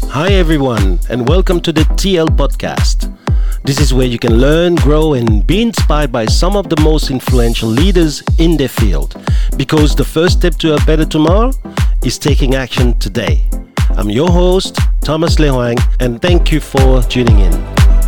Hi, everyone, and welcome to the TL Podcast. This is where you can learn, grow, and be inspired by some of the most influential leaders in their field. Because the first step to a better tomorrow is taking action today. I'm your host, Thomas Lehuang, and thank you for tuning in.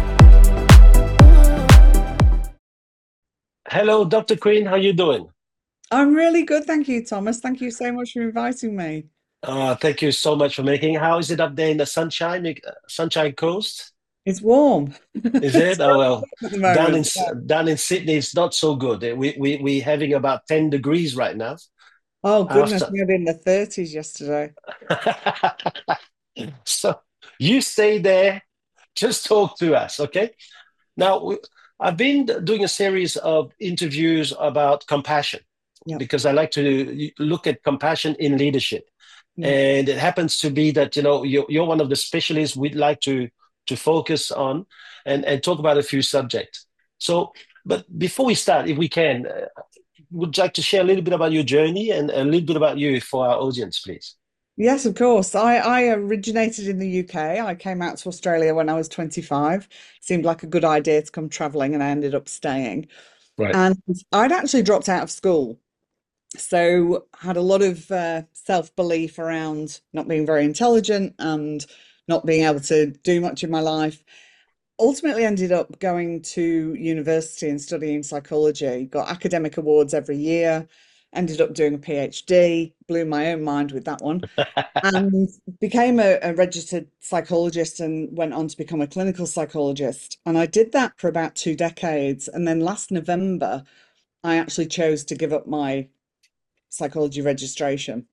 Hello, Dr. Queen. How you doing? I'm really good, thank you, Thomas. Thank you so much for inviting me. Thank you so much for making. How is it up there in the Sunshine Coast? It's warm. Is It's it? Oh very well, warm at the down in moment. Yeah. down in Sydney, it's not so good. We having about 10 degrees right now. Oh goodness, After, we were in the 30s yesterday. so you stay there. Just talk to us, okay? Now I've been doing a series of interviews about compassion Yeah, because I like to look at compassion in leadership. yeah. And it happens to be that you're one of the specialists we'd like to focus on and talk about a few subjects. So, but before we start, if we can, would you like to share a little bit about your journey and a little bit about you for our audience, please? Yes, of course. I originated in the UK. I came out to Australia when I was 25. Seemed like a good idea to come traveling, and I ended up staying. Right. And I'd actually dropped out of school. So had a lot of self-belief around not being very intelligent and not being able to do much in my life. Ultimately ended up going to university and studying psychology, got academic awards every year, ended up doing a PhD, blew my own mind with that one, and became a registered psychologist and went on to become a clinical psychologist. And I did that for about 2 decades. And then last November, I actually chose to give up my psychology registration.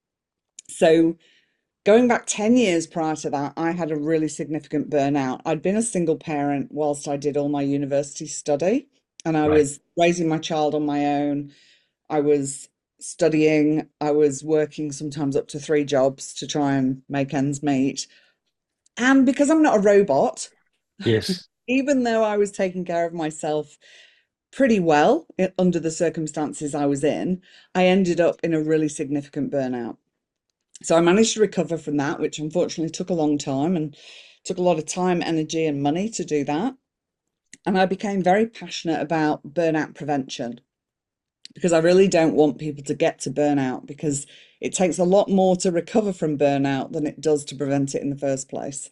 So going back 10 years prior to that, I had a really significant burnout. I'd been a single parent whilst I did all my university study, and I Right. was raising my child on my own. I was studying, I was working sometimes up to 3 jobs to try and make ends meet. And because I'm not a robot, Yes. even though I was taking care of myself pretty well under the circumstances I was in, I ended up in a really significant burnout. So I managed to recover from that, which unfortunately took a long time and took a lot of time, energy, and money to do that. And I became very passionate about burnout prevention because I really don't want people to get to burnout because it takes a lot more to recover from burnout than it does to prevent it in the first place.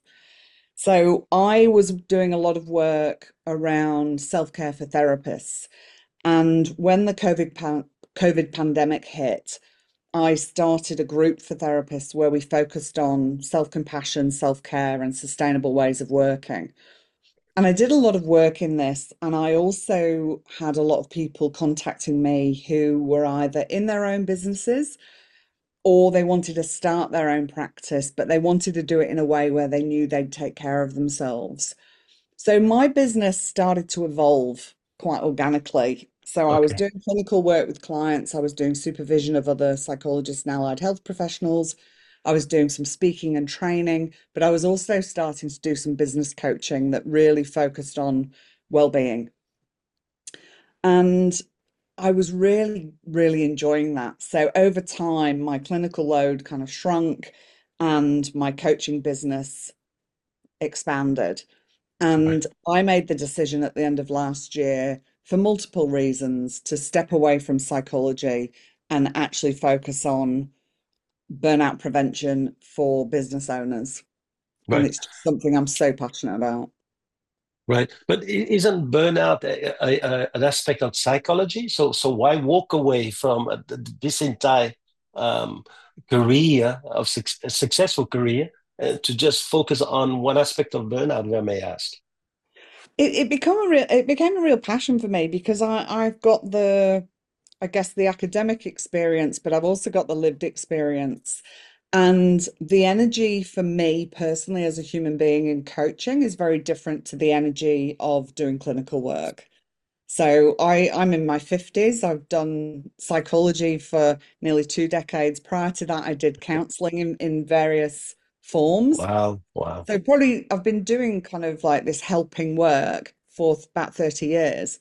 So I was doing a lot of work around self-care for therapists. And when the COVID pandemic hit, I started a group for therapists where we focused on self-compassion, self-care, and sustainable ways of working. And I did a lot of work in this, and I also had a lot of people contacting me who were either in their own businesses or they wanted to start their own practice, but they wanted to do it in a way where they knew they'd take care of themselves. So my business started to evolve quite organically. So I was Okay. doing clinical work with clients, I was doing supervision of other psychologists and allied health professionals. I was doing some speaking and training, but I was also starting to do some business coaching that really focused on well-being. And I was really, really enjoying that. So over time, my clinical load kind of shrunk and my coaching business expanded. Right. And I made the decision at the end of last year, for multiple reasons, to step away from psychology and actually focus on burnout prevention for business owners. And Right. it's just something I'm so passionate about. Right. But isn't burnout an aspect of psychology? So why walk away from this entire um, career of a successful career to just focus on one aspect of burnout, if I may ask? It became a real passion for me because I've got I guess the academic experience, but I've also got the lived experience. And the energy for me personally as a human being in coaching is very different to the energy of doing clinical work. So I'm in my 50s. I've done psychology for nearly 2 decades. Prior to that, I did counseling in various forms. Wow. Wow. So probably I've been doing kind of like this helping work for about 30 years.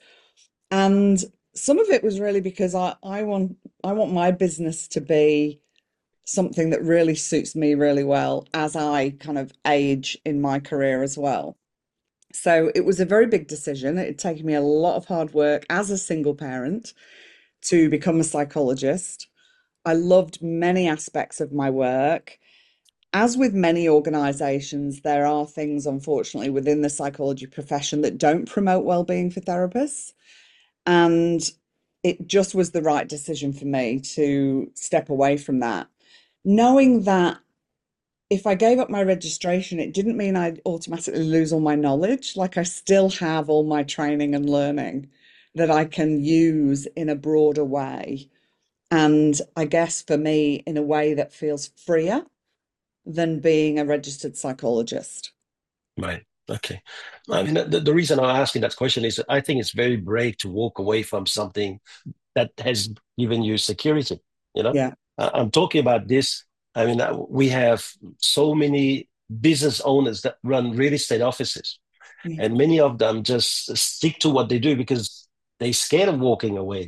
And some of it was really because I want my business to be something that really suits me really well as I kind of age in my career as well. So it was a very big decision. It had taken me a lot of hard work as a single parent to become a psychologist. I loved many aspects of my work. As with many organizations, there are things, unfortunately, within the psychology profession that don't promote well-being for therapists. And it just was the right decision for me to step away from that, knowing that if I gave up my registration, it didn't mean I'd automatically lose all my knowledge. Like I still have all my training and learning that I can use in a broader way. And I guess for me, in a way that feels freer than being a registered psychologist. Right. Okay. I mean, the reason I'm asking that question is I think it's very brave to walk away from something that has given you security. You know, Yeah. I'm talking about this. I mean, we have so many business owners that run real estate offices, Yeah. and many of them just stick to what they do because they scared of walking away.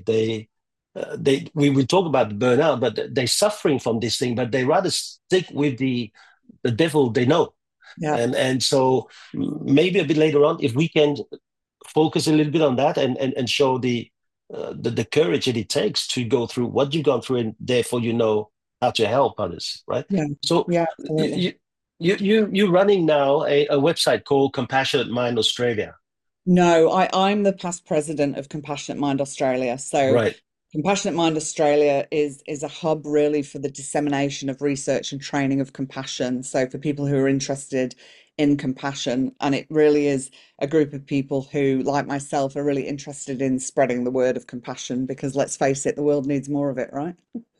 We will talk about burnout, but they're suffering from this thing, but they rather stick with the devil they know. Yeah. And so maybe a bit later on, if we can focus a little bit on that and show the courage that it takes to go through what you've gone through, and therefore you know how to help others, right? Yeah. So Yeah. Absolutely. you're running now a website called Compassionate Mind Australia, No, I'm the past president of Compassionate Mind Australia. So right? Compassionate Mind Australia is a hub really for the dissemination of research and training of compassion. So for people who are interested in compassion, and it really is a group of people who, like myself, are really interested in spreading the word of compassion because let's face it, the world needs more of it, right?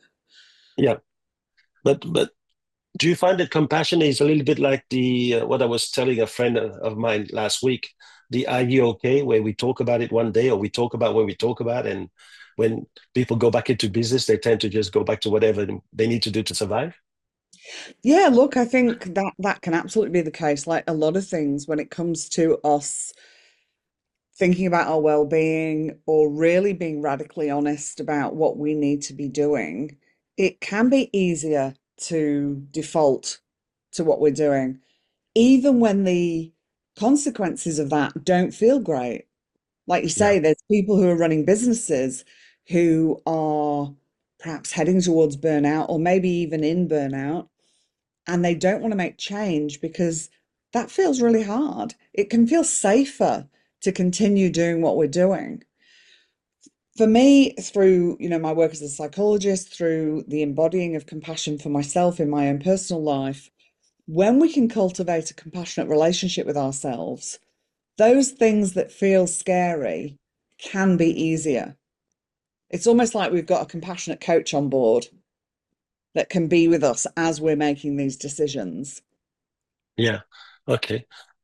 Yeah, but do you find that compassion is a little bit like the what I was telling a friend of mine last week, the "Are you okay?" where we talk about it one day, or we talk about when we talk about, and when people go back into business, they tend to just go back to whatever they need to do to survive. Yeah, look, I think that that can absolutely be the case. Like a lot of things when it comes to us thinking about our well-being or really being radically honest about what we need to be doing, it can be easier to default to what we're doing, even when the consequences of that don't feel great. Like you Yeah, say, there's people who are running businesses who are perhaps heading towards burnout or maybe even in burnout, and they don't want to make change because that feels really hard. It can feel safer to continue doing what we're doing. For me, through, my work as a psychologist, through the embodying of compassion for myself in my own personal life, when we can cultivate a compassionate relationship with ourselves, those things that feel scary can be easier. It's almost like we've got a compassionate coach on board that can be with us as we're making these decisions. yeah. Okay.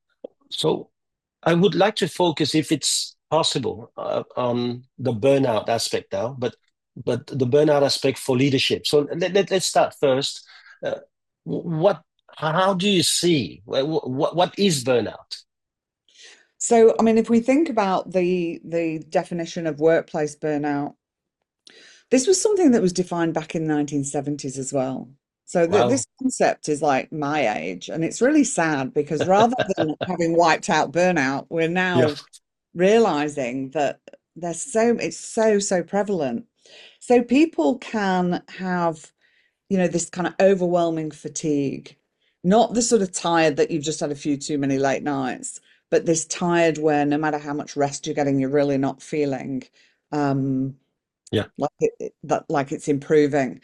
So I would like to focus, if it's possible, on the burnout aspect now, but the burnout aspect for leadership. So let's start first. Uh, what, how do you see what is burnout? So, I mean, if we think about the definition of workplace burnout, this was something that was defined back in the 1970s as well. So this Wow. concept is like my age, and it's really sad because rather than having wiped out burnout, we're Yeah. now realizing that it's so prevalent. So people can have, this kind of overwhelming fatigue, not the sort of tired that you've just had a few too many late nights, but this tired where no matter how much rest you're getting, you're really not feeling um, Yeah. like it's improving.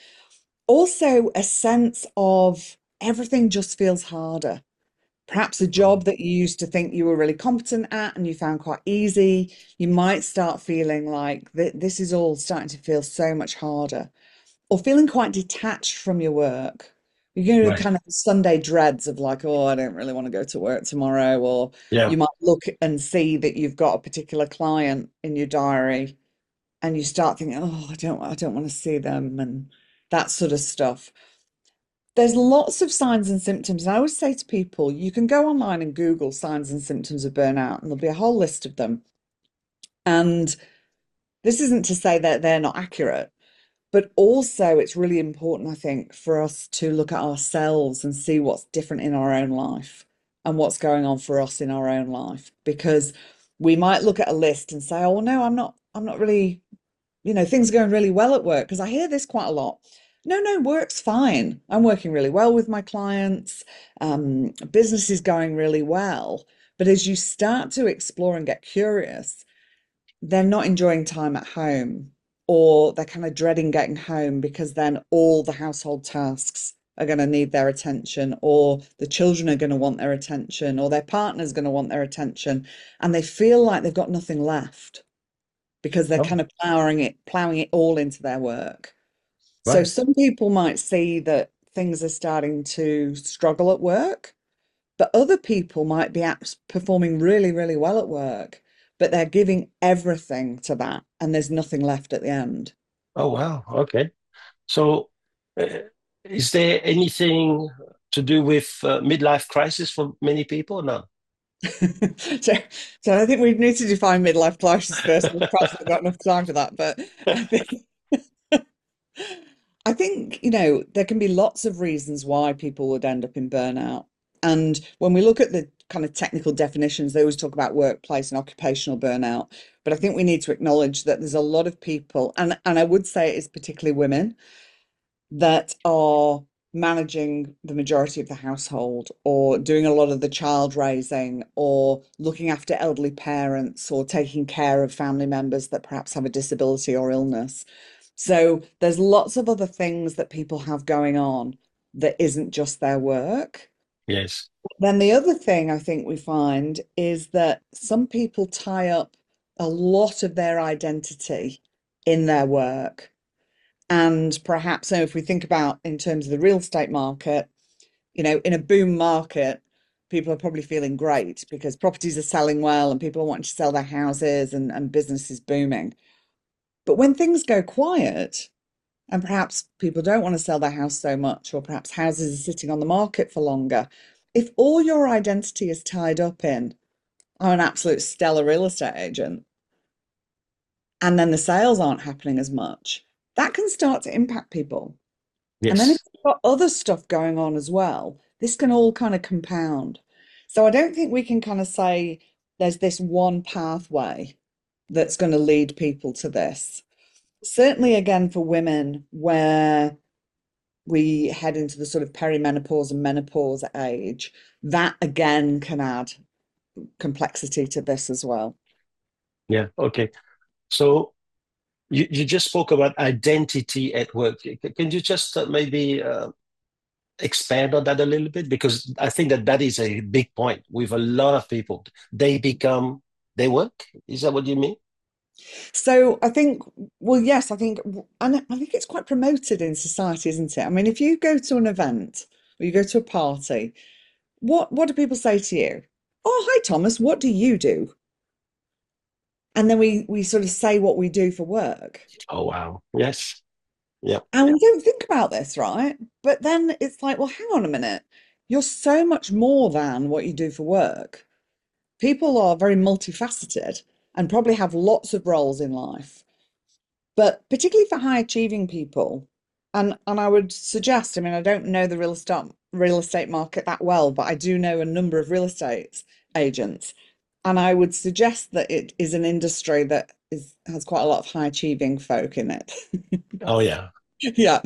Also, a sense of everything just feels harder. Perhaps a job that you used to think you were really competent at and you found quite easy, you might start feeling like this is all starting to feel so much harder, or feeling quite detached from your work. You're going to Right. kind of Sunday dreads of like, oh, I don't really want to go to work tomorrow. Or Yeah. you might look and see that you've got a particular client in your diary and you start thinking, oh, I don't want to see them and that sort of stuff. There's lots of signs and symptoms. And I always say to people, you can go online and Google signs and symptoms of burnout, and there'll be a whole list of them. And this isn't to say that they're not accurate, But also, it's really important, I think, for us to look at ourselves and see what's different in our own life and what's going on for us in our own life. Because we might look at a list and say, oh, no, I'm not really, things are going really well at work. Because I hear this quite a lot. No, work's fine. I'm working really well with my clients. Business is going really well. But as you start to explore and get curious, they're not enjoying time at home, or they're kind of dreading getting home because then all the household tasks are going to need their attention, or the children are going to want their attention, or their partner's going to want their attention, and they feel like they've got nothing left because they're Oh, kind of plowing it all into their work. So right. some people might see that things are starting to struggle at work, but other people might be performing really, really well at work, but they're giving everything to that and there's nothing left at the end. Oh, wow. Okay. So, uh, is there anything to do with midlife crisis for many people? No. So, so I think we need to define midlife crisis first. We've perhaps not got enough time for that, but I think I think, there can be lots of reasons why people would end up in burnout. And when we look at the kind of technical definitions, they always talk about workplace and occupational burnout. But I think we need to acknowledge that there's a lot of people, and I would say it's particularly women, that are managing the majority of the household or doing a lot of the child raising or looking after elderly parents or taking care of family members that perhaps have a disability or illness. So there's lots of other things that people have going on that isn't just their work. Yes. Then the other thing I think we find is that some people tie up a lot of their identity in their work. And perhaps, so if we think about in terms of the real estate market, in a boom market, people are probably feeling great because properties are selling well and people are wanting to sell their houses and business is booming. But when things go quiet, and perhaps people don't want to sell their house so much, or perhaps houses are sitting on the market for longer, if all your identity is tied up in, I'm an absolute stellar real estate agent, and then the sales aren't happening as much, that can start to impact people. And then if Yes. you've got other stuff going on as well, this can all kind of compound. So I don't think we can kind of say there's this one pathway that's going to lead people to this. Certainly, again, for women, where we head into the sort of perimenopause and menopause age, that again can add complexity to this as well. Yeah. Okay. So you just spoke about identity at work. Can you just maybe expand on that a little bit? Because I think that that is a big point with a lot of people. They become they work. Is that what you mean? So I think, well, yes, and I think it's quite promoted in society, isn't it? I mean, if you go to an event or you go to a party, what do people say to you? Oh, hi, Thomas, what do you do? And then we sort of say what we do for work. Oh wow. Yes. Yeah. And we don't think about this, right? But then it's like, well, hang on a minute. You're so much more than what you do for work. People are very multifaceted and probably have lots of roles in life. But particularly for high achieving people, and I would suggest, I mean, I don't know the real estate market that well, but I do know a number of real estate agents. And I would suggest that it is an industry that has quite a lot of high achieving folk in it. Oh yeah. Yeah.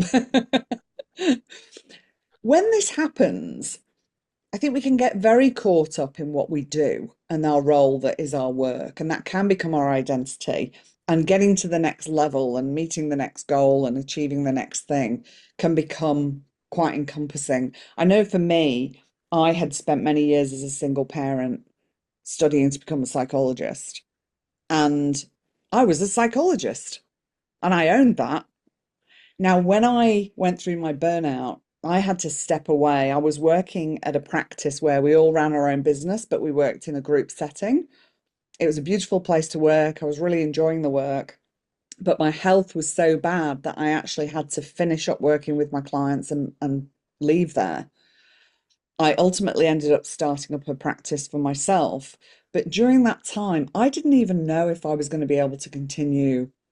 When this happens, I think we can get very caught up in what we do and our role that is our work, and that can become our identity. And getting to the next level and meeting the next goal and achieving the next thing can become quite encompassing. I know for me, I had spent many years as a single parent studying to become a psychologist, and I was a psychologist and I owned that. Now, when I went through my burnout, I had to step away. I was working at a practice where we all ran our own business, but we worked in a group setting. It was a beautiful place to work. I was really enjoying the work, but my health was so bad that I actually had to finish up working with my clients and leave there. I ultimately ended up starting up a practice for myself. But during that time, I didn't even know if I was going to be able to continue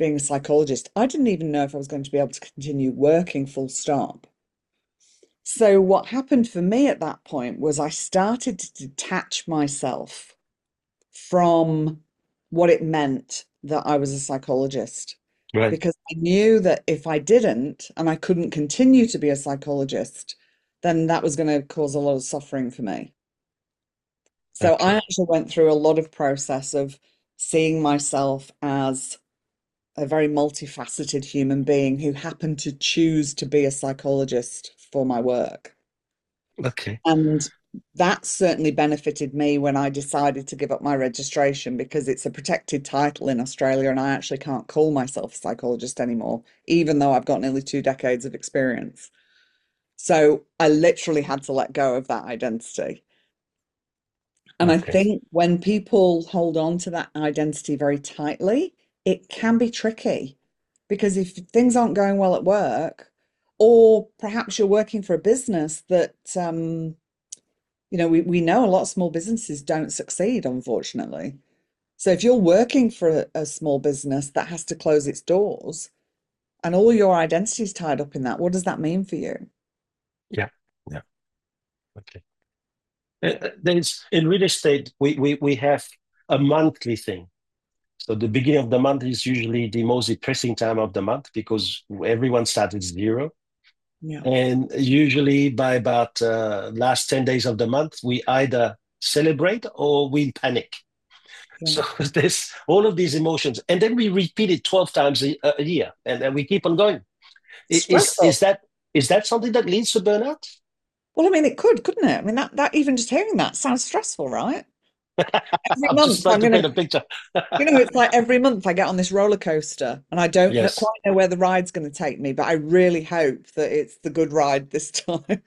being a psychologist, I didn't even know if I was going to be able to continue working full stop. So what happened for me at that point was I started to detach myself from what it meant that I was a psychologist Right. because I knew that if I didn't and I couldn't continue to be a psychologist, then that was going to cause a lot of suffering for me. So I Okay. actually went through a lot of process of seeing myself as a very multifaceted human being who happened to choose to be a psychologist for my work. Okay. And that certainly benefited me when I decided to give up my registration because it's a protected title in Australia and I actually can't call myself a psychologist anymore, even though I've got nearly 2 decades of experience. So I literally had to let go of that identity. And I Okay. think when people hold on to that identity very tightly, it can be tricky because if things aren't going well at work, or perhaps you're working for a business that we know a lot of small businesses don't succeed, unfortunately. So if you're working for a small business that has to close its doors and all your identity is tied up in that, what does that mean for you? Yeah. Yeah. Okay. There's in real estate, we have a monthly thing. So the beginning of the month is usually the most depressing time of the month because everyone starts at zero. Yeah, And usually by about last 10 days of the month, we either celebrate or we panic. yeah. So there's all of these emotions. And then we repeat it 12 times a year and then we keep on going. Stressful. Is that something that leads to burnout? Well, I mean, it could, couldn't it? I mean, that even just hearing that sounds stressful, right? Every I'm just month trying I'm to gonna, paint a picture. it's like every month I get on this roller coaster and I don't Yes. quite know where the ride's going to take me, but I really hope that it's the good ride this time.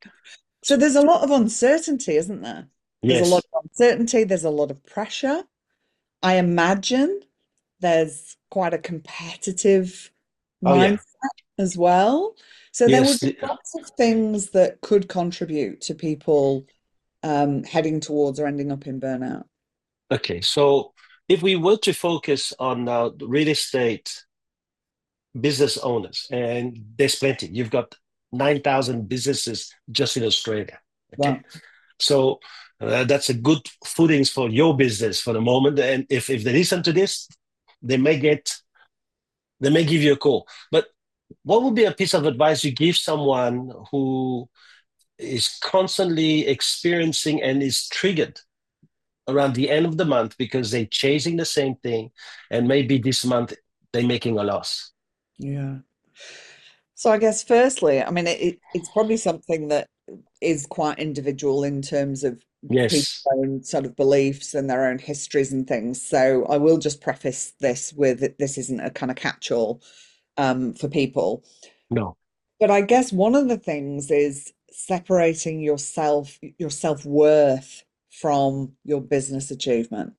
So there's a lot of uncertainty, isn't there? There's a lot Yes. of uncertainty, there's a lot of pressure. I imagine there's quite a competitive Oh, yeah. mindset as well. So there would Yes. be lots of things that could contribute to people heading towards or ending up in burnout. Okay. So if we were to focus on real estate business owners, and there's plenty, you've got 9,000 businesses just in Australia. Okay. Wow. So that's a good footings for your business for the moment. And if they listen to this, they may get, they may give you a call. But what would be a piece of advice you give someone who is constantly experiencing and is triggered around the end of the month because they're chasing the same thing, and maybe this month they're making a loss? Yeah. So I guess firstly, I mean, it's probably something that is quite individual in terms of people's Yes. own sort of beliefs and their own histories and things. So I will just preface this with this isn't a kind of catch-all for people. No. But I guess one of the things is separating your self-worth from your business achievement.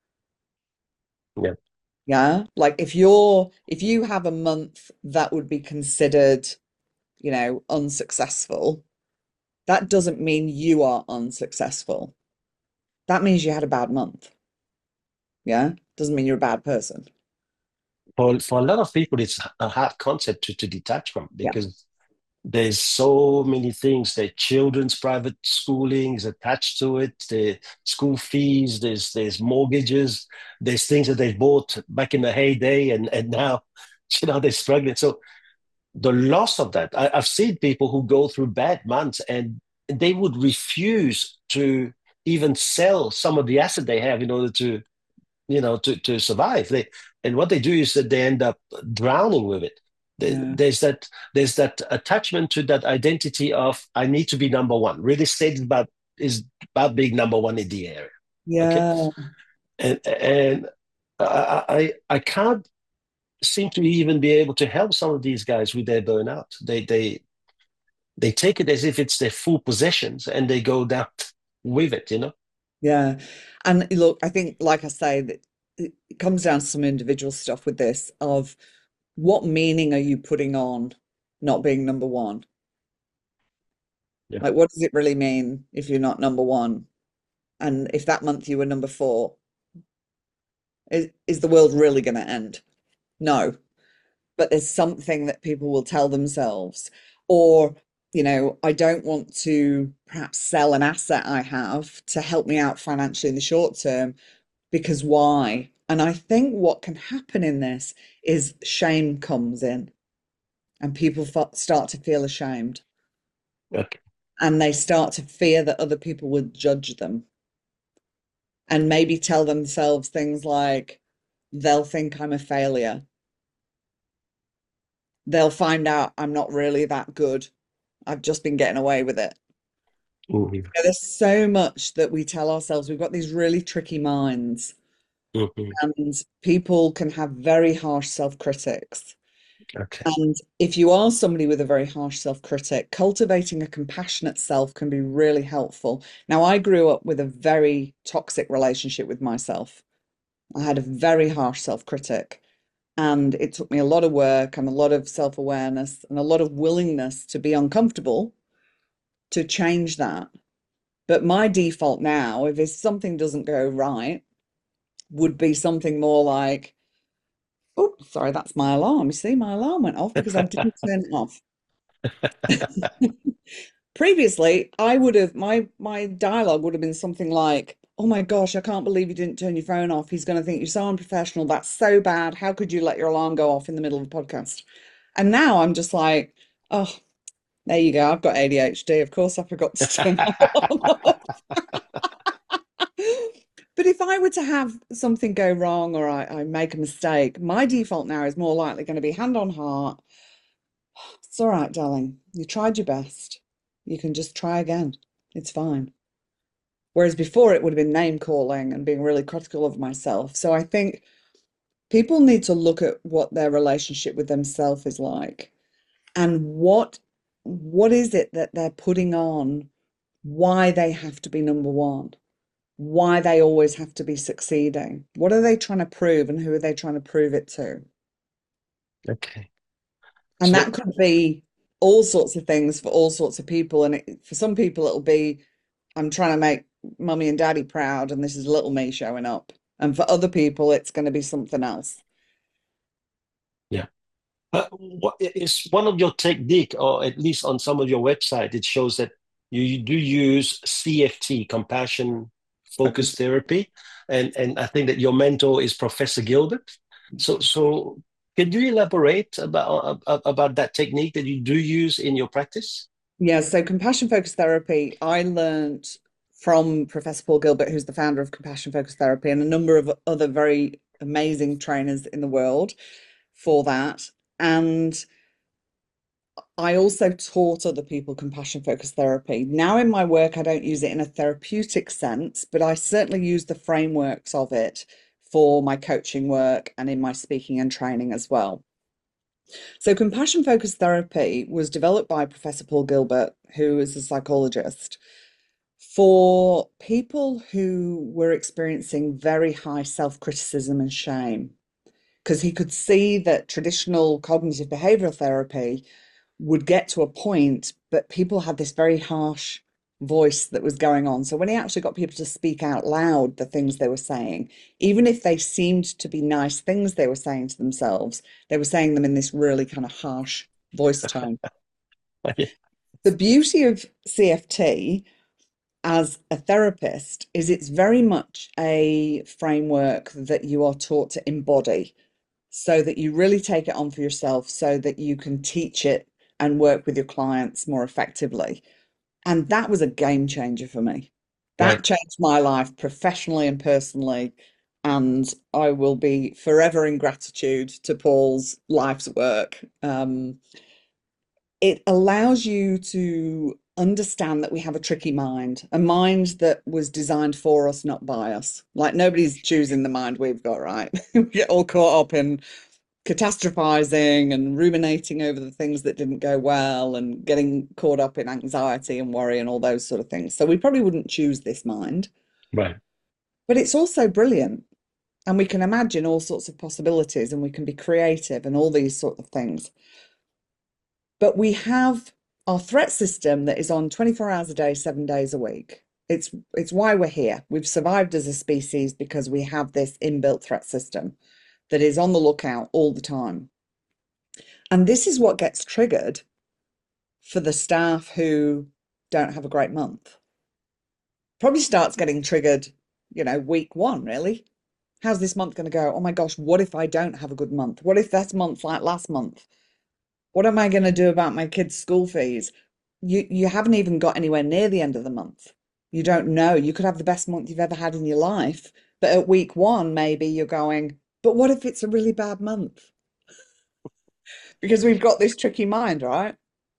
Yeah. Yeah. Like if you have a month that would be considered, unsuccessful, that doesn't mean you are unsuccessful. That means you had a bad month. Yeah. Doesn't mean you're a bad person. For a lot of people, it's a hard concept to detach from Yeah. because there's so many things. The children's private schooling is attached to it. The school fees. There's mortgages. There's things that they bought back in the heyday, and now, they're struggling. So the loss of that, I've seen people who go through bad months, and they would refuse to even sell some of the asset they have in order to to survive. And what they do is that they end up drowning with it. Yeah. There's that attachment to that identity of I need to be number one. Real estate is about being number one in the area. Okay, Yeah. and I can't seem to even be able to help some of these guys with their burnout. They take it as if it's their full possessions and they go down with it. Yeah. And look, I think, like I say, that it comes down to some individual stuff with this of what meaning are you putting on not being number one? Yeah. Like, what does it really mean if you're not number one? And if that month you were number four, is the world really going to end? No, but there's something that people will tell themselves. Or, I don't want to perhaps sell an asset I have to help me out financially in the short term because why? And I think what can happen in this is shame comes in and people start to feel ashamed Okay. and they start to fear that other people would judge them and maybe tell themselves things like, they'll think I'm a failure. They'll find out I'm not really that good. I've just been getting away with it. Mhm. There's so much that we tell ourselves. We've got these really tricky minds, Mhm. and people can have very harsh self-critics. Okay. And if you are somebody with a very harsh self-critic, cultivating a compassionate self can be really helpful. Now, I grew up with a very toxic relationship with myself. I had a very harsh self-critic, and it took me a lot of work and a lot of self-awareness and a lot of willingness to be uncomfortable to change that. But my default now, if something doesn't go right, would be something more like, oh, sorry, that's my alarm. You see, my alarm went off because I didn't turn it off. Previously, I would have my dialogue would have been something like, "Oh my gosh, I can't believe you didn't turn your phone off. He's going to think you're so unprofessional. That's so bad. How could you let your alarm go off in the middle of a podcast?" And now I'm just like, "Oh, there you go. I've got ADHD. Of course, I forgot to turn my alarm off." But if I were to have something go wrong or I make a mistake, my default now is more likely going to be hand on heart. It's all right, darling. You tried your best. You can just try again. It's fine. Whereas before it would have been name calling and being really critical of myself. So I think people need to look at what their relationship with themselves is like and what is it that they're putting on, why they have to be number one, why they always have to be succeeding. What are they trying to prove and who are they trying to prove it to? Okay. And So that could be all sorts of things for all sorts of people. And for some people, it'll be, I'm trying to make mummy and daddy proud, and this is little me showing up. And for other people, it's going to be something else. yeah. What is one of your technique, or at least on some of your website, it shows that you do use CFT, compassion focused Focus. therapy, and I think that your mentor is Professor Gilbert. So can you elaborate about that technique that you do use in your practice? Yeah, so compassion focused therapy, I learned from Professor Paul Gilbert, who's the founder of compassion focused therapy, and a number of other very amazing trainers in the world for that. And I also taught other people compassion focused therapy. Now, in my work, I don't use it in a therapeutic sense, but I certainly use the frameworks of it for my coaching work and in my speaking and training as well. So, compassion focused therapy was developed by Professor Paul Gilbert, who is a psychologist, for people who were experiencing very high self criticism and shame, because he could see that traditional cognitive behavioral therapy would get to a point, but people had this very harsh voice that was going on. So when he actually got people to speak out loud the things they were saying, even if they seemed to be nice things they were saying to themselves, they were saying them in this really kind of harsh voice tone. The beauty of CFT as a therapist is it's very much a framework that you are taught to embody so that you really take it on for yourself so that you can teach it and work with your clients more effectively. And that was a game changer for me. Right. That changed my life professionally and personally. And I will be forever in gratitude to Paul's life's work. It allows you to understand that we have a tricky mind, a mind that was designed for us, not by us. Like nobody's choosing the mind we've got, right? We get all caught up in catastrophizing and ruminating over the things that didn't go well and getting caught up in anxiety and worry and all those sort of things. So we probably wouldn't choose this mind, Right. but it's also brilliant. And we can imagine all sorts of possibilities and we can be creative and all these sort of things. But we have our threat system that is on 24 hours a day, 7 days a week. It's why we're here. We've survived as a species because we have this inbuilt threat system. that is on the lookout all the time. And this is what gets triggered for the staff who don't have a great month. Probably starts getting triggered, week one, really. How's this month going to go? Oh my gosh, what if I don't have a good month? What if this month's like last month? What am I going to do about my kids' school fees? You haven't even got anywhere near the end of the month. You don't know. You could have the best month you've ever had in your life, but at week one, maybe you're going, but what if it's a really bad month? Because we've got this tricky mind, right?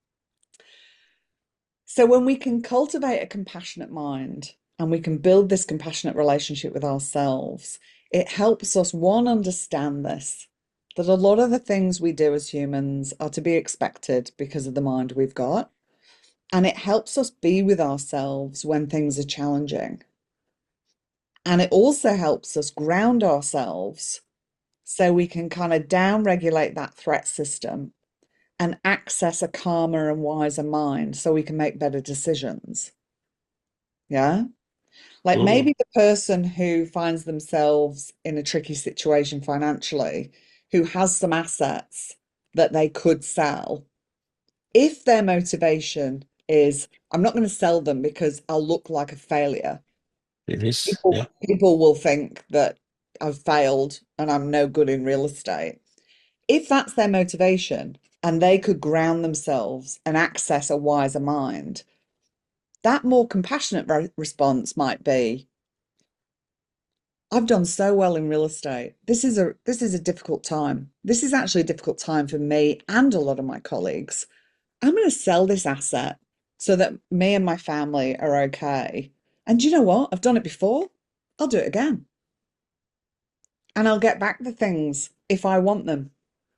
So when we can cultivate a compassionate mind and we can build this compassionate relationship with ourselves, it helps us, one, understand this, that a lot of the things we do as humans are to be expected because of the mind we've got. And it helps us be with ourselves when things are challenging. And it also helps us ground ourselves so we can kind of down regulate that threat system and access a calmer and wiser mind so we can make better decisions. Yeah. Like Mhm. maybe the person who finds themselves in a tricky situation financially, who has some assets that they could sell, if their motivation is, I'm not going to sell them because I'll look like a failure, It is. people, Yeah. people will think that I've failed and I'm no good in real estate. If that's their motivation and they could ground themselves and access a wiser mind, that more compassionate response might be, I've done so well in real estate. This is a difficult time. This is actually a difficult time for me and a lot of my colleagues. I'm going to sell this asset so that me and my family are okay. And do you know what? I've done it before. I'll do it again. And I'll get back the things if I want them.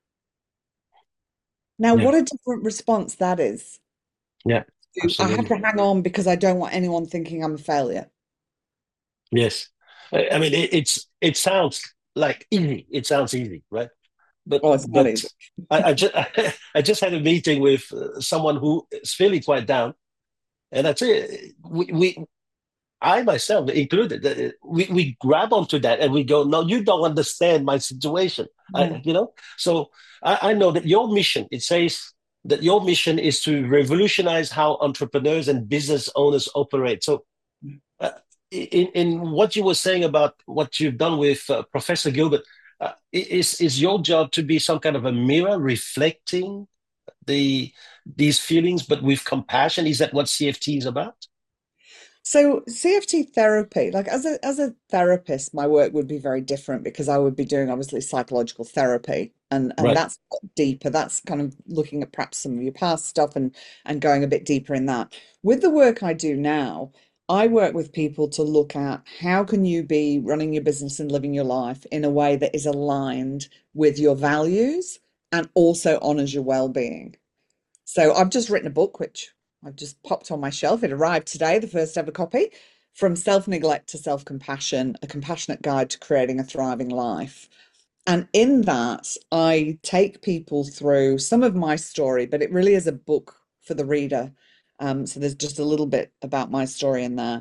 Now, Yeah. what a different response that is. Yeah. I have Absolutely. to hang on because I don't want anyone thinking I'm a failure. Yes. I mean, it sounds like easy. It sounds easy, right? But Oh, it's not but easy. I just I just had a meeting with someone who is feeling quite down, and I tell you, we I myself included, we grab onto that and we go, no, you don't understand my situation. No. So I know that your mission, it says that your mission is to revolutionize how entrepreneurs and business owners operate. So uh, in what you were saying about what you've done with Professor Gilbert, is your job to be some kind of a mirror reflecting the these feelings, but with compassion? Is that what CFT is about? So CFT therapy, like as a therapist, my work would be very different because I would be doing obviously psychological therapy and Right. that's deeper. That's kind of looking at perhaps some of your past stuff and going a bit deeper in that. With the work I do now, I work with people to look at how can you be running your business and living your life in a way that is aligned with your values and also honors your well-being. So I've just written a book, which I've just popped on my shelf. It arrived today, the first ever copy, From Self-Neglect to Self-Compassion, a compassionate guide to creating a thriving life. And in that, I take people through some of my story, but it really is a book for the reader. So there's just a little bit about my story in there.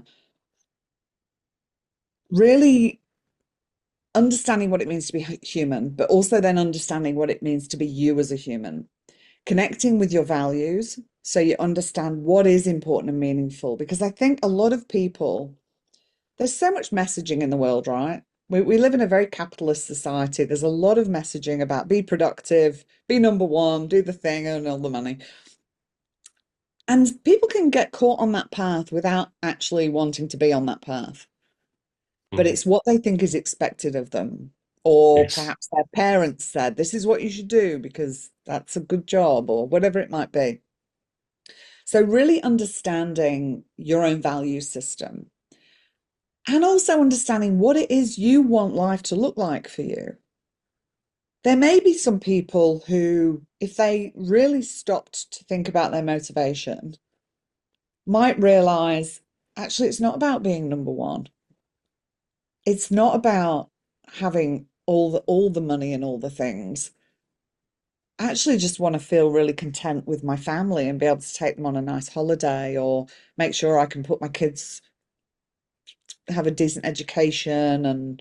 Really understanding what it means to be human, but also then understanding what it means to be you as a human. Connecting with your values so you understand what is important and meaningful. Because I think a lot of people, there's so much messaging in the world, right? We live in a very capitalist society. There's a lot of messaging about be productive, be number one, do the thing, earn all the money. And people can get caught on that path without actually wanting to be on that path. But Mhm. it's what they think is expected of them. Or Yes. perhaps their parents said, this is what you should do because that's a good job, or whatever it might be. So, really understanding your own value system and also understanding what it is you want life to look like for you. There may be some people who, if they really stopped to think about their motivation, might realize actually it's not about being number one. It's not about having all the money and all the things. I actually just want to feel really content with my family and be able to take them on a nice holiday or make sure I can put my kids have a decent education and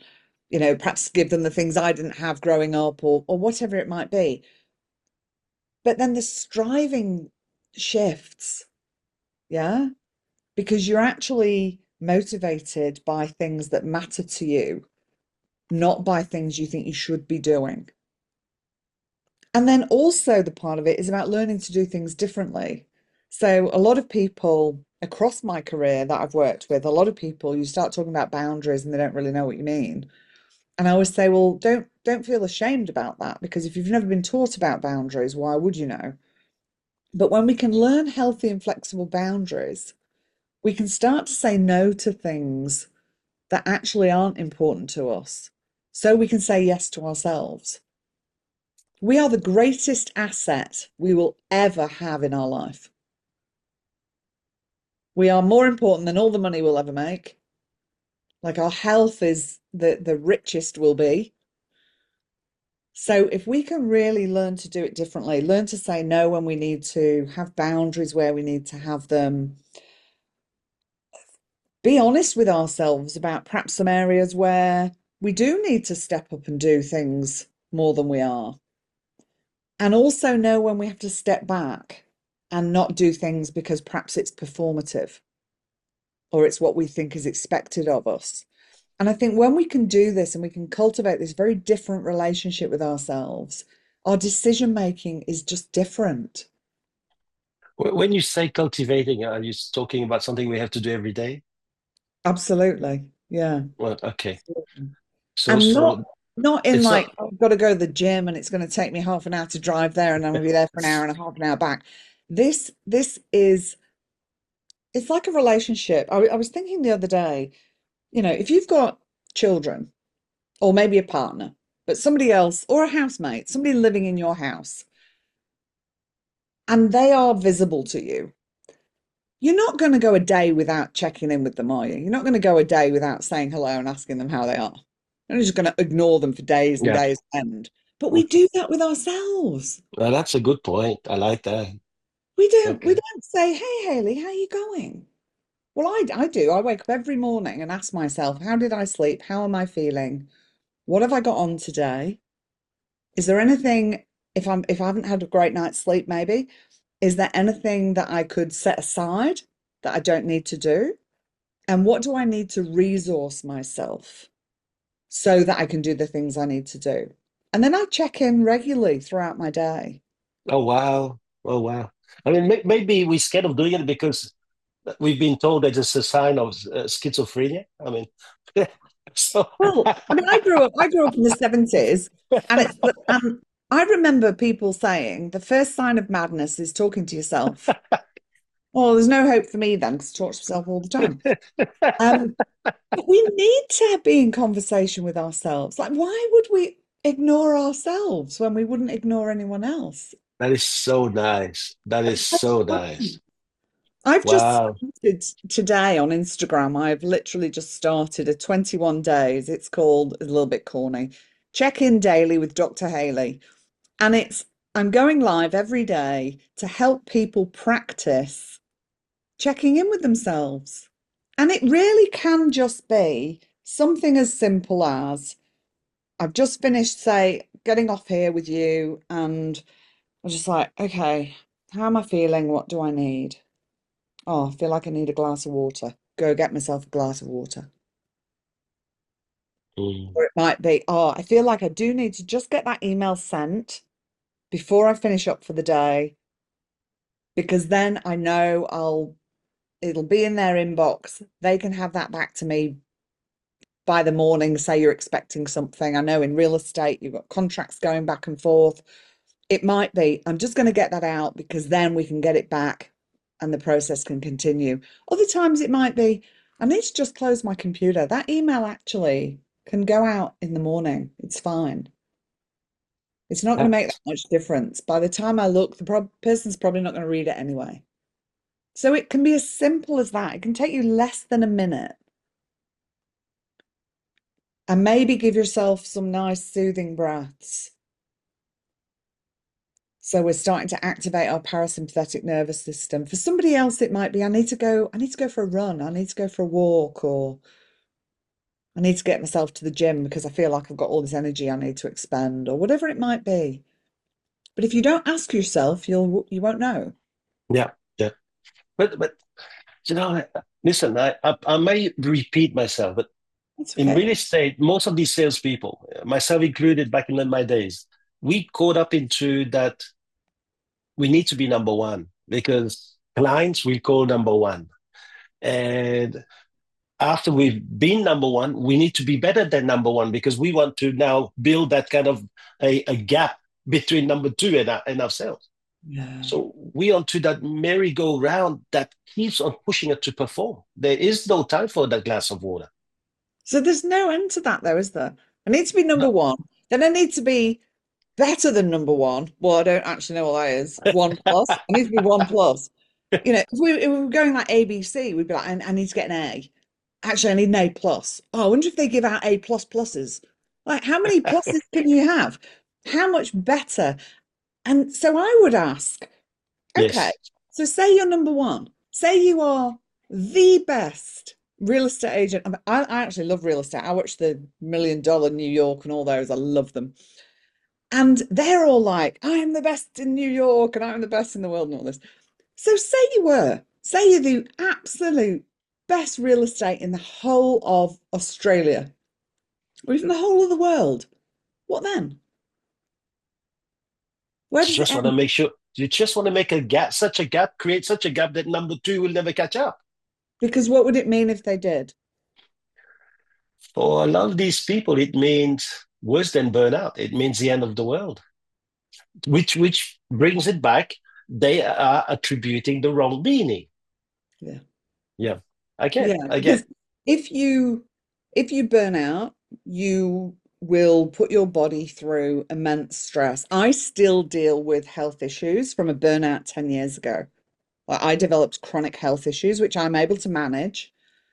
perhaps give them the things I didn't have growing up or whatever it might be. But then the striving shifts, yeah, because you're actually motivated by things that matter to you, not by things you think you should be doing. And then also the part of it is about learning to do things differently. So a lot of people across my career that I've worked with, a lot of people, you start talking about boundaries and they don't really know what you mean. And I always say, well, don't feel ashamed about that because if you've never been taught about boundaries, why would you know? But when we can learn healthy and flexible boundaries, we can start to say no to things that actually aren't important to us. So we can say yes to ourselves. We are the greatest asset we will ever have in our life. We are more important than all the money we'll ever make. Like our health is the richest we'll be. So if we can really learn to do it differently, learn to say no when we need to, have boundaries where we need to have them, be honest with ourselves about perhaps some areas where we do need to step up and do things more than we are. And also know when we have to step back and not do things because perhaps it's performative or it's what we think is expected of us. And I think when we can do this and we can cultivate this very different relationship with ourselves, our decision making is just different. When you say cultivating, are you talking about something we have to do every day? Absolutely. Yeah. Well, okay. So, And so not in it's like, not, I've got to go to the gym and it's going to take me half an hour to drive there and I'm going to be there for an hour and a half an hour back. This is it's like a relationship. I was thinking the other day, if you've got children or maybe a partner, but somebody else or a housemate, somebody living in your house, and they are visible to you, you're not going to go a day without checking in with them, are you? You're not going to go a day without saying hello and asking them how they are. You're not just going to ignore them for days and yeah. days on end. But we do that with ourselves. Well, that's a good point. I like that. We Okay. don't say, "Hey Haley, how are you going?" Well, I do. I wake up every morning and ask myself, how did I sleep? How am I feeling? What have I got on today? Is there anything, if I haven't had a great night's sleep, maybe, is there anything that I could set aside that I don't need to do? And what do I need to resource myself so that I can do the things I need to do? And then I check in regularly throughout my day. Oh, wow. Oh, wow. I mean, maybe we're scared of doing it because we've been told that it's a sign of schizophrenia. I mean, so Well, I mean, I grew up in the 70s and I remember people saying the first sign of madness is talking to yourself. Oh, there's no hope for me then because I talk to myself all the time. Um, but we need to be in conversation with ourselves. Like, why would we ignore ourselves when we wouldn't ignore anyone else? that is so nice. That is That's so so fun. nice. I've just Wow. started today on Instagram. I've literally just started a 21 days. It's called, a little bit corny, Check In Daily with Dr. Haley. And I'm going live every day to help people practice checking in with themselves. And it really can just be something as simple as I've just finished, say, getting off here with you, and I'm just like, okay, how am I feeling? What do I need? Oh, I feel like I need a glass of water. Go get myself a glass of water. Mm. Or it might be, oh, I feel like I do need to just get that email sent before I finish up for the day, because then I know it'll be in their inbox. They can have that back to me by the morning. Say you're expecting something. I know in real estate, you've got contracts going back and forth. It might be, I'm just going to get that out because then we can get it back and the process can continue. Other times it might be, I need to just close my computer. That email actually can go out in the morning. It's fine. It's not going to make that That's, much difference. By the time I look, the person's probably not going to read it anyway. So it can be as simple as that. It can take you less than a minute. And maybe give yourself some nice soothing breaths. So we're starting to activate our parasympathetic nervous system. For somebody else, it might be, I need to go for a run, I need to go for a walk, or I need to get myself to the gym because I feel like I've got all this energy I need to expend, or whatever it might be. But if you don't ask yourself, you won't know. Yeah, yeah. But listen, I may repeat myself, but That's in okay. real estate, most of these salespeople, myself included, back in my days, we caught up into that we need to be number one because clients we call number one. And after we've been number one, we need to be better than number one because we want to now build that kind of a gap between number two and ourselves. Yeah. So we onto that merry-go-round that keeps on pushing us to perform. There is no time for that glass of water. So there's no end to that, though, is there? I need to be number No. one. Then I need to be better than number one. Well, I don't actually know what that is. One plus. I need to be one plus. If we were going like ABC, we'd be like, I need to get an A. Actually, I need an A plus. Oh, I wonder if they give out A plus pluses. Like, how many pluses can you have? How much better? And so I would ask, okay, Yes. so say you're number one. Say you are the best real estate agent. I actually love real estate. I watch the Million Dollar New York and all those. I love them. And they're all like, I am the best in New York and I'm the best in the world and all this. So say you're the absolute best real estate in the whole of Australia or even the whole of the world. What then? Where You does it just want to end? make sure you just want to make a gap, such a gap, create such a gap that number two will never catch up. Because what would it mean if they did? For a lot of these people, it means worse than burnout. It means the end of the world, which brings it back. They are attributing the wrong meaning. Yeah. Yeah, I get, Yeah, I because get. if you if you burn out, you will put your body through immense stress. I still deal with health issues from a burnout 10 years ago. Like I developed chronic health issues, which I'm able to manage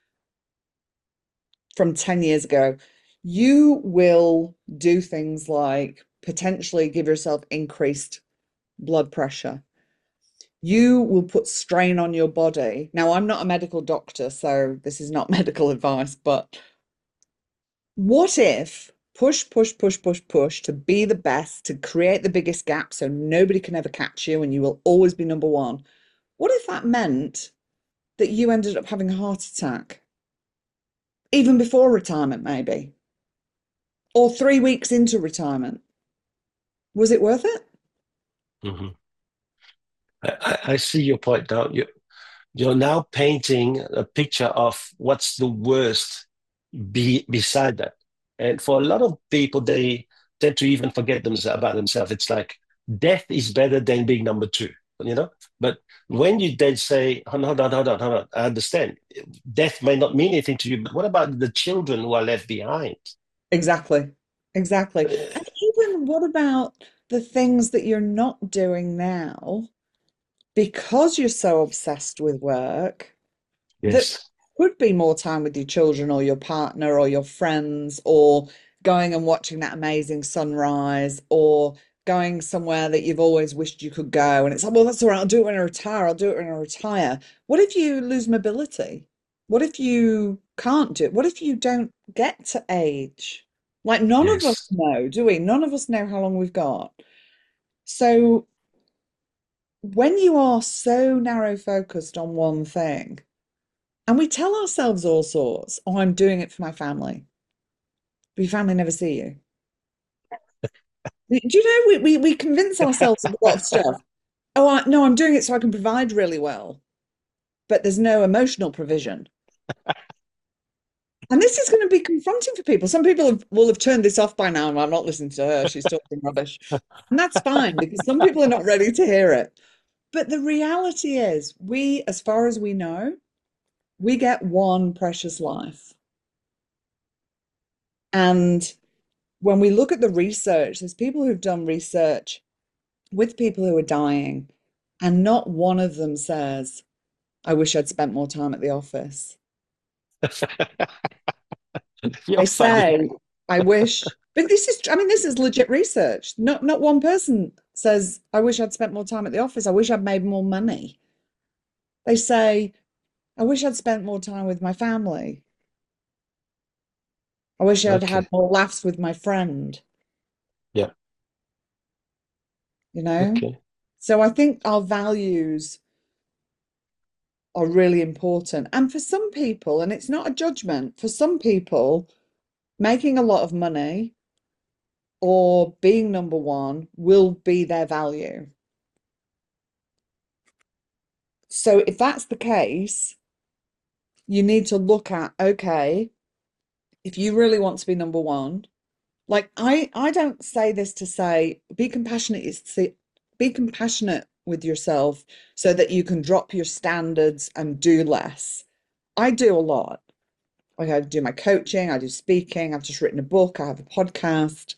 from 10 years ago. You will do things like potentially give yourself increased blood pressure. You will put strain on your body. Now, I'm not a medical doctor, so this is not medical advice, but what if push to be the best, to create the biggest gap so nobody can ever catch you and you will always be number one? What if that meant that you ended up having a heart attack, even before retirement, maybe, or 3 weeks into retirement? Was it worth it? Mhm. I see your point now. You're now painting a picture of what's the worst beside that. And for a lot of people, they tend to even forget about themselves. It's like death is better than being number two, you know? But when you then say, hold on, I understand. Death may not mean anything to you, but what about the children who are left behind? Exactly. Exactly. Uh, And even what about the things that you're not doing now because you're so obsessed with work that yes. could be more time with your children or your partner or your friends or going and watching that amazing sunrise or going somewhere that you've always wished you could go. And it's like, well, that's all right. I'll do it when I retire. I'll do it when I retire. What if you lose mobility? What if you can't do it? What if you don't get to age? Like none of us Yes. know, do we? None of us know how long we've got. So when you are so narrow focused on one thing, and we tell ourselves all sorts, oh, I'm doing it for my family, but your family never see you. Do you know we convince ourselves of a lot of stuff? Oh, no, I'm doing it so I can provide really well, but there's no emotional provision. And this is going to be confronting for people. Some people will have turned this off by now, and I'm not listening to her. She's talking rubbish. And that's fine because some people are not ready to hear it. But the reality is, as far as we know, we get one precious life. And when we look at the research, there's people who've done research with people who are dying, and not one of them says, I wish I'd spent more time at the office. You're They funny. say, I wish, but I mean, this is legit research. Not one person says, I wish I'd spent more time at the office. I wish I'd made more money. They say, I wish I'd spent more time with my family. I wish I'd had Okay. more laughs with my friend, Yeah. you know? Okay. So I think our values are really important. And for some people, and it's not a judgment, for some people, making a lot of money or being number one will be their value. So if that's the case, you need to look at, okay, if you really want to be number one, like I don't say this to say be compassionate, it's to say be compassionate with yourself so that you can drop your standards and do less. I do a lot. Like I do my coaching, I do speaking, I've just written a book, I have a podcast,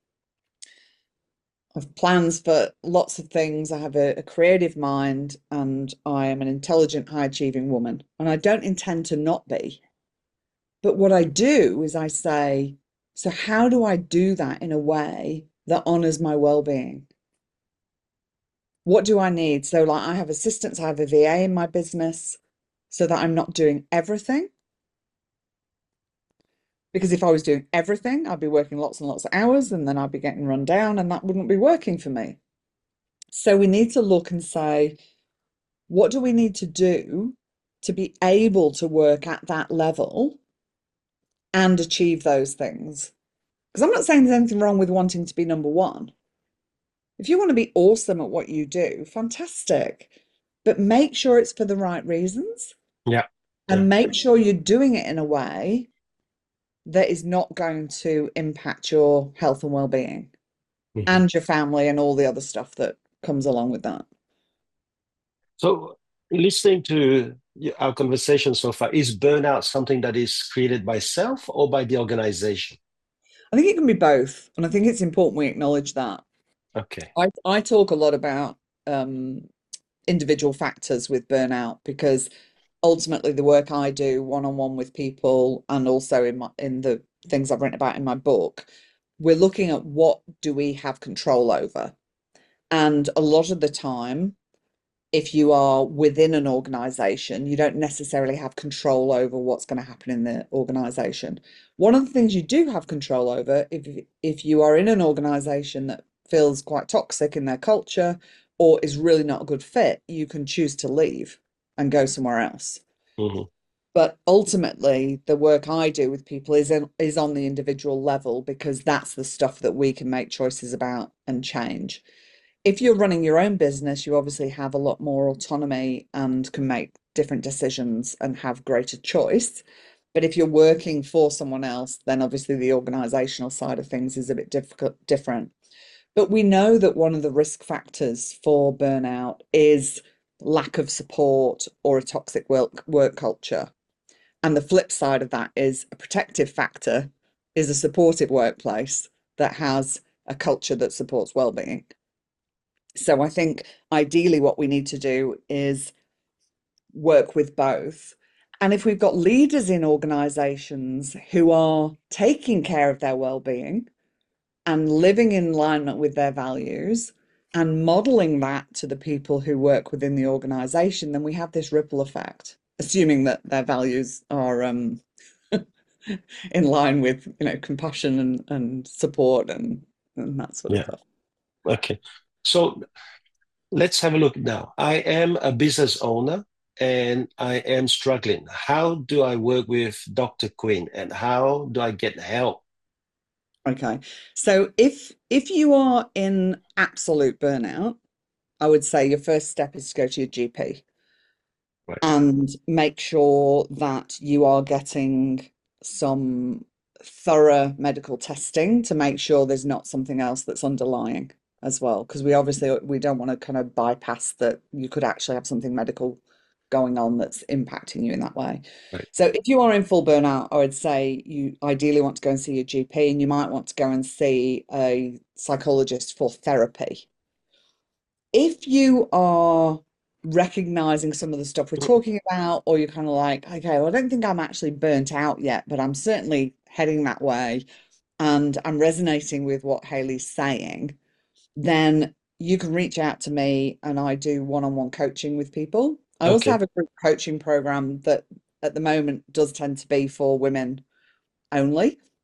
I have plans for lots of things. I have a creative mind and I am an intelligent, high achieving woman. And I don't intend to not be. But what I do is I say, so how do I do that in a way that honors my well-being? What do I need? So, like, I have assistants, I have a VA in my business so that I'm not doing everything. Because if I was doing everything, I'd be working lots and lots of hours and then I'd be getting run down and that wouldn't be working for me. So, we need to look and say, what do we need to do to be able to work at that level and achieve those things? Because I'm not saying there's anything wrong with wanting to be number one. If you want to be awesome at what you do, fantastic. But make sure it's for the right reasons Yeah. Yeah. and make sure you're doing it in a way that is not going to impact your health and well-being Mhm. and your family and all the other stuff that comes along with that. So, listening to our conversation so far, is burnout something that is created by self or by the organization? I think it can be both, and I think it's important we acknowledge that. Okay. I talk a lot about um, individual factors with burnout because ultimately the work I do one-on-one with people and also in the things I've written about in my book, we're looking at what do we have control over. And a lot of the time, if you are within an organization, you don't necessarily have control over what's going to happen in the organization. One of the things you do have control over, if you are in an organization that feels quite toxic in their culture or is really not a good fit, you can choose to leave and go somewhere else. Hmm. But ultimately, the work I do with people is on the individual level because that's the stuff that we can make choices about and change. If you're running your own business, you obviously have a lot more autonomy and can make different decisions and have greater choice. But if you're working for someone else, then obviously the organizational side of things is a bit different. But we know that one of the risk factors for burnout is lack of support or a toxic work culture. And the flip side of that is a protective factor is a supportive workplace that has a culture that supports well-being. So I think ideally what we need to do is work with both. And if we've got leaders in organizations who are taking care of their well-being and living in alignment with their values and modeling that to the people who work within the organization, then we have this ripple effect, assuming that their values are in line with, compassion and support and that sort of Yeah. stuff. Okay. So let's have a look now. I am a business owner and I am struggling. How do I work with Dr. Quinn and how do I get help? Okay. So if you are in absolute burnout, I would say your first step is to go to your GP Right. and make sure that you are getting some thorough medical testing to make sure there's not something else that's underlying as well. Because we don't want to kind of bypass that you could actually have something medical going on that's impacting you in that way. Right. So if you are in full burnout, I would say you ideally want to go and see your GP and you might want to go and see a psychologist for therapy. If you are recognizing some of the stuff we're talking about, or you're kind of like, okay, well, I don't think I'm actually burnt out yet, but I'm certainly heading that way, and I'm resonating with what Haley's saying, then you can reach out to me and I do one-on-one coaching with people. I also Okay. have a group coaching program that at the moment does tend to be for women only.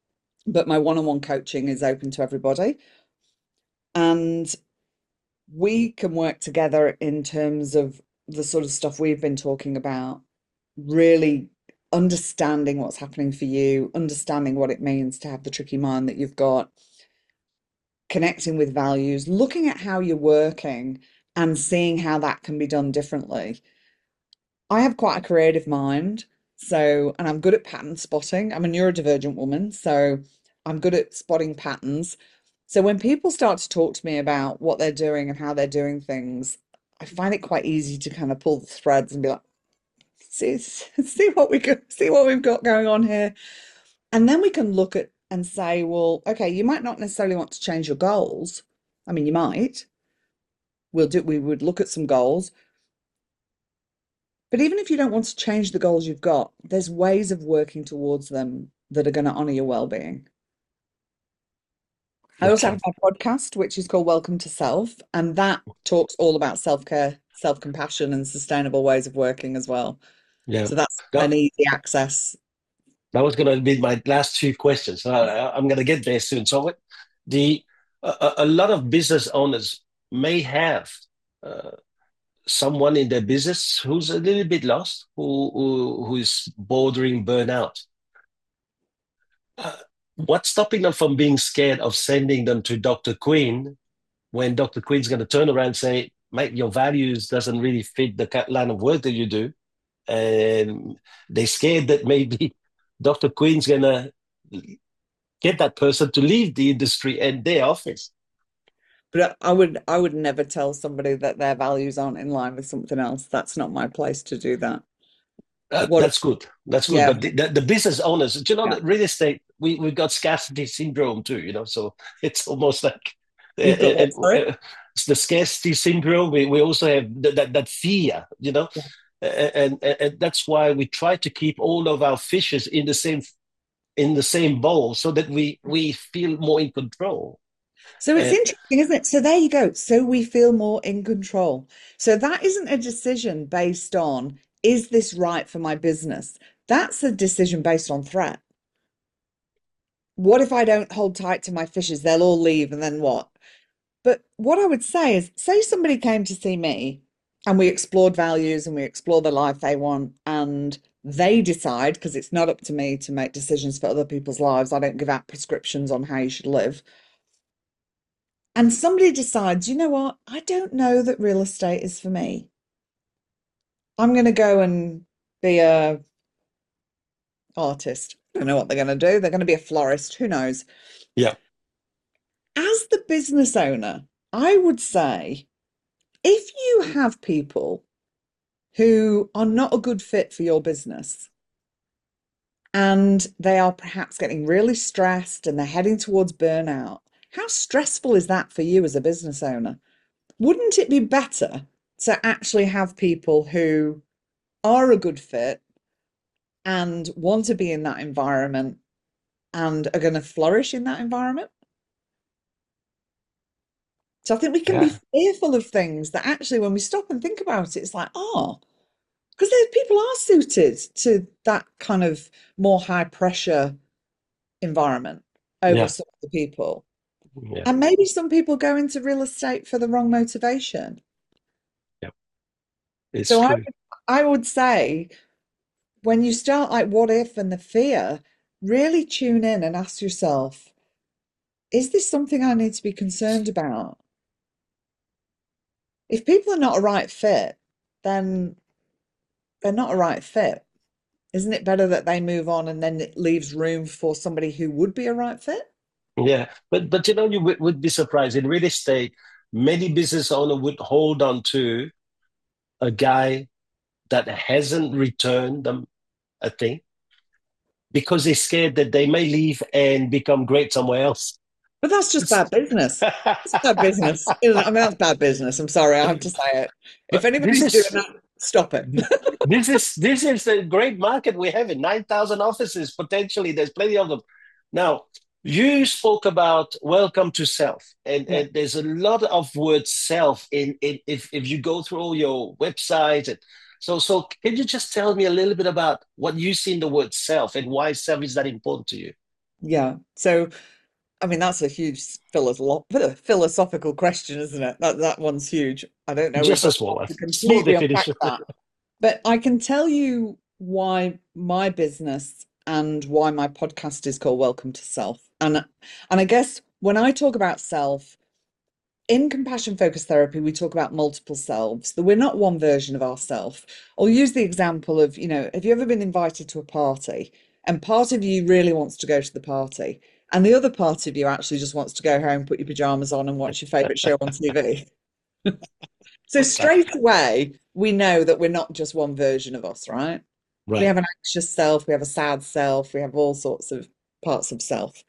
but my one-on-one coaching is open to everybody. And we can work together in terms of the sort of stuff we've been talking about, really understanding what's happening for you, understanding what it means to have the tricky mind that you've got, connecting with values, looking at how you're working and seeing how that can be done differently. I have quite a creative mind, so, and I'm good at pattern spotting. I'm a neurodivergent woman, so I'm good at spotting patterns. So when people start to talk to me about what they're doing and how they're doing things, I find it quite easy to kind of pull the threads and be like, see what see what we've got going on here. And then we can look at and say, well, okay, you might not necessarily want to change your goals. I mean, you might. We would look at some goals. But even if you don't want to change the goals you've got, there's ways of working towards them that are going to honor your well-being. I also Okay. have my podcast, which is called Welcome to Self, and that talks all about self-care, self-compassion, and sustainable ways of working as well. Yeah. So that's an That, easy access. that was going to be my last two questions. I'm going to get there soon. So, the a lot of business owners may have uh, someone in their business who's a little bit lost, who is bordering burnout. Uh, what's stopping them from being scared of sending them to Dr. Queen when Dr. Queen's going to turn around and say, "Mate, your values doesn't really fit the line of work that you do," and they're scared that maybe Dr. Queen's going to get that person to leave the industry and their office. But I would never tell somebody that their values aren't in line with something else. That's not my place to do that. What, That's good. That's good. yeah, But the business owners, yeah. the real estate, we've got scarcity syndrome too, so it's almost like, You've got what, sorry? it's the scarcity syndrome. We also have that fear, Yeah. and that's why we try to keep all of our fishes in the same bowl so that we feel more in control. So it's And interesting, isn't it? So there you go. So we feel more in control. So that isn't a decision based on, is this right for my business? That's a decision based on threat. What if I don't hold tight to my fishes? They'll all leave, and then what? But what I would say is, say somebody came to see me and we explored values and we explore the life they want, and they decide, because it's not up to me to make decisions for other people's lives. I don't give out prescriptions on how you should live. And somebody decides, you know what? I don't know that real estate is for me. I'm going to go and be a artist. I don't know what they're going to do. They're going to be a florist. Who knows? yeah, As the business owner, I would say if you have people who are not a good fit for your business and they are perhaps getting really stressed and they're heading towards burnout, how stressful is that for you as a business owner? Wouldn't it be better to actually have people who are a good fit and want to be in that environment and are going to flourish in that environment? So I think we can be yeah, fearful of things that actually, when we stop and think about it, it's like, oh, because people are suited to that kind of more high pressure environment over yeah, some of the people. yeah, And maybe some people go into real estate for the wrong motivation. yeah. It's So true. I would say when you start like what if and the fear, really tune in and ask yourself, is this something I need to be concerned about? If people are not a right fit, then they're not a right fit. Isn't it better that they move on and then it leaves room for somebody who would be a right fit? Yeah, but you would be surprised in real estate. Many business owner would hold on to a guy that hasn't returned them a thing because they're scared that they may leave and become great somewhere else. But that's just bad business. It's bad business. I mean, that's bad business. I'm sorry, I have to say it. If But this anybody's doing is that, stop it. this is the great market we have in 9,000 offices potentially. There's plenty of them. Now, you spoke about welcome to self, and, Yeah. and there's a lot of word self in if you go through all your websites. And so can you just tell me a little bit about what you see in the word self and why self is that important to you? Yeah. So, I mean, that's a huge philosophical question, isn't it? That one's huge. I don't know Just if I a small one. can Small completely unpack definition. that, but I can tell you why my business and why my podcast is called Welcome to Self. And I guess when I talk about self, in compassion focused therapy, we talk about multiple selves, that we're not one version of ourself. I'll use the example of, have you ever been invited to a party and part of you really wants to go to the party and the other part of you actually just wants to go home, put your pajamas on and watch your favorite show on TV? So Okay. straight away, we know that we're not just one version of us, right? We Right. have an anxious self, we have a sad self, we have all sorts of parts of self.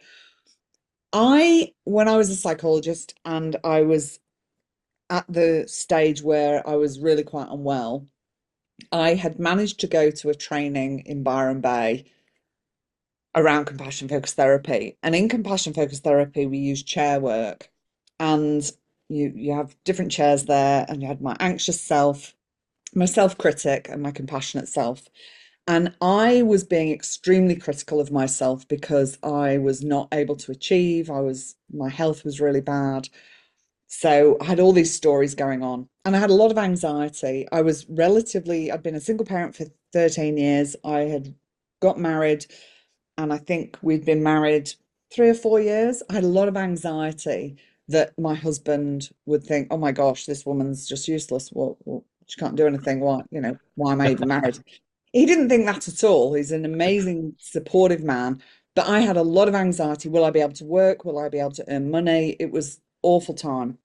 When I was a psychologist and I was at the stage where I was really quite unwell, I had managed to go to a training in Byron Bay around compassion focused therapy. And in compassion focused therapy, we use chair work. And you have different chairs there, and you had my anxious self, my self-critic, and my compassionate self. And I was being extremely critical of myself because I was not able to achieve. My health was really bad. So I had all these stories going on and I had a lot of anxiety. I'd been a single parent for 13 years. I had got married and I think we'd been married 3 or 4 years. I had a lot of anxiety that my husband would think, oh my gosh, this woman's just useless. Well, she can't do anything. Why am I even married? He didn't think that at all. He's an amazing, supportive man. But I had a lot of anxiety. Will I be able to work? Will I be able to earn money? It was awful time.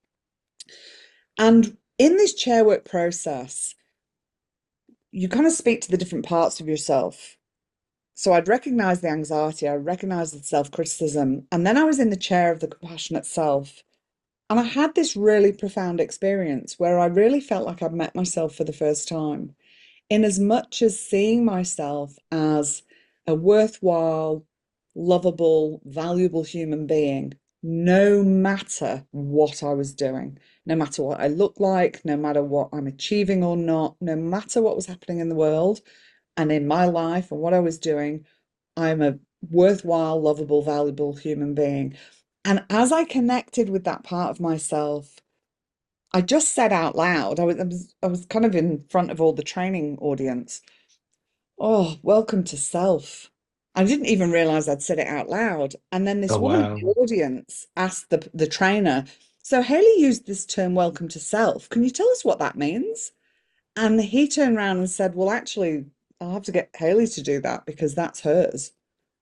And in this chair work process, you kind of speak to the different parts of yourself. So I'd recognize the anxiety, I recognized the self-criticism, and then I was in the chair of the compassionate self. And I had this really profound experience where I really felt like I'd met myself for the first time, in as much as seeing myself as a worthwhile, lovable, valuable human being, no matter what I was doing, no matter what I looked like, no matter what I'm achieving or not, no matter what was happening in the world and in my life and what I was doing, I'm a worthwhile, lovable, valuable human being. And as I connected with that part of myself, I just said out loud, I was kind of in front of all the training audience. Oh, welcome to self. I didn't even realize I'd said it out loud. And then this Oh, woman in wow. the audience asked the trainer, so Haley used this term, welcome to self. Can you tell us what that means? And he turned around and said, well, actually, I'll have to get Haley to do that because that's hers.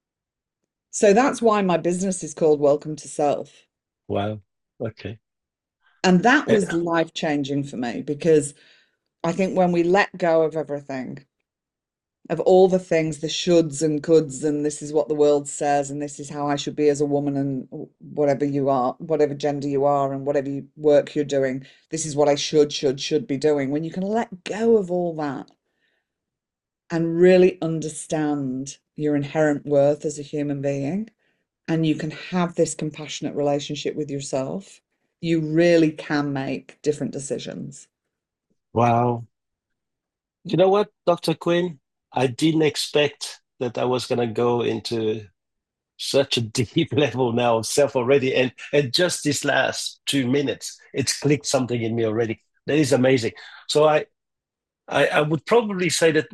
So that's why my business is called Welcome to Self. Wow. Okay. And that was Yeah. life changing for me because I think when we let go of everything, of all the things, the shoulds and coulds, and this is what the world says, and this is how I should be as a woman, and whatever you are, whatever gender you are, and whatever work you're doing, this is what I should be doing. When you can let go of all that and really understand your inherent worth as a human being, and you can have this compassionate relationship with yourself, you really can make different decisions. Wow. You know what, Dr. Quinn? I didn't expect that I was going to go into such a deep level now of self already. And just this last 2 minutes, it's clicked something in me already. That is amazing. So I would probably say that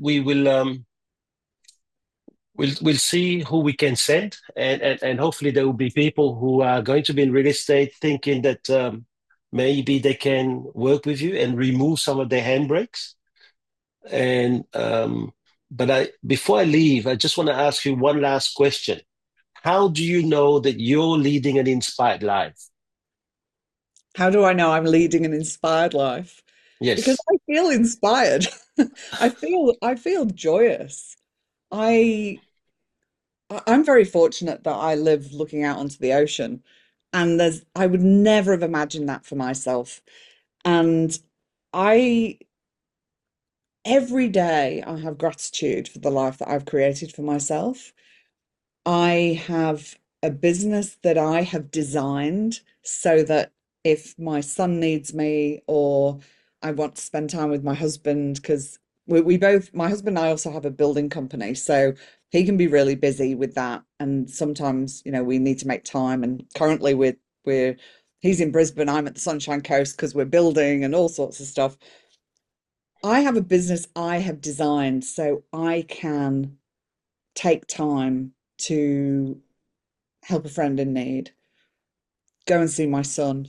we'll see who we can send, and hopefully there will be people who are going to be in real estate thinking that maybe they can work with you and remove some of their handbrakes. And but I before I leave, I just want to ask you one last question. How do you know that you're leading an inspired life? How do I know I'm leading an inspired life? Because Yes. I feel inspired. I feel joyous. I I'm very fortunate that I live looking out onto the ocean, and I would never have imagined that for myself. And I every day I have gratitude for the life that I've created for myself. I have a business that I have designed so that if my son needs me or I want to spend time with my husband, because my husband and I also have a building company. So he can be really busy with that. And sometimes, we need to make time. And currently he's in Brisbane, I'm at the Sunshine Coast because we're building and all sorts of stuff. I have a business I have designed so I can take time to help a friend in need, go and see my son,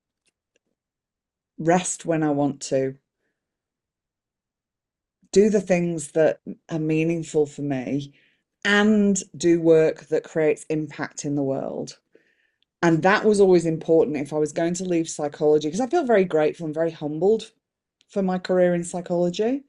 rest when I want to, do the things that are meaningful for me, and do work that creates impact in the world. And that was always important if I was going to leave psychology, because I feel very grateful and very humbled for my career in psychology.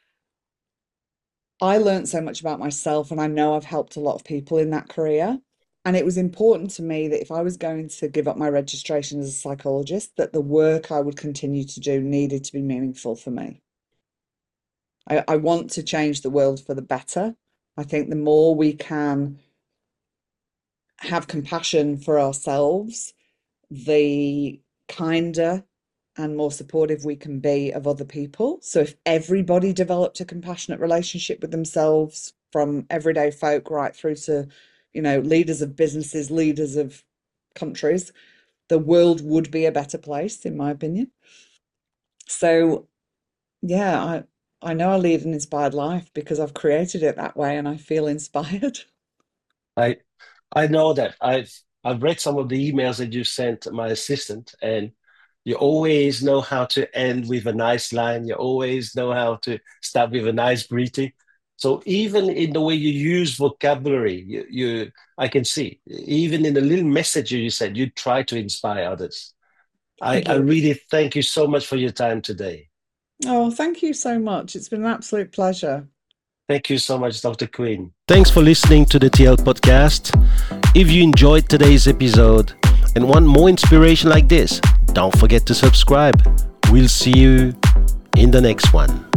I learned so much about myself, and I know I've helped a lot of people in that career. And it was important to me that if I was going to give up my registration as a psychologist, that the work I would continue to do needed to be meaningful for me. I want to change the world for the better. I think the more we can have compassion for ourselves, the kinder and more supportive we can be of other people. So if everybody developed a compassionate relationship with themselves, from everyday folk right through to, leaders of businesses, leaders of countries, the world would be a better place, in my opinion. So, yeah, I know I lead an inspired life because I've created it that way and I feel inspired. I I know that. I've read some of the emails that you sent my assistant, and you always know how to end with a nice line. You always know how to start with a nice greeting. So even in the way you use vocabulary, I can see, even in the little message you said, you try to inspire others. I, Thank I you. really thank you so much for your time today. Oh, thank you so much. It's been an absolute pleasure. Thank you so much, Dr. Queen. Thanks for listening to the TL podcast. If you enjoyed today's episode and want more inspiration like this, don't forget to subscribe. We'll see you in the next one.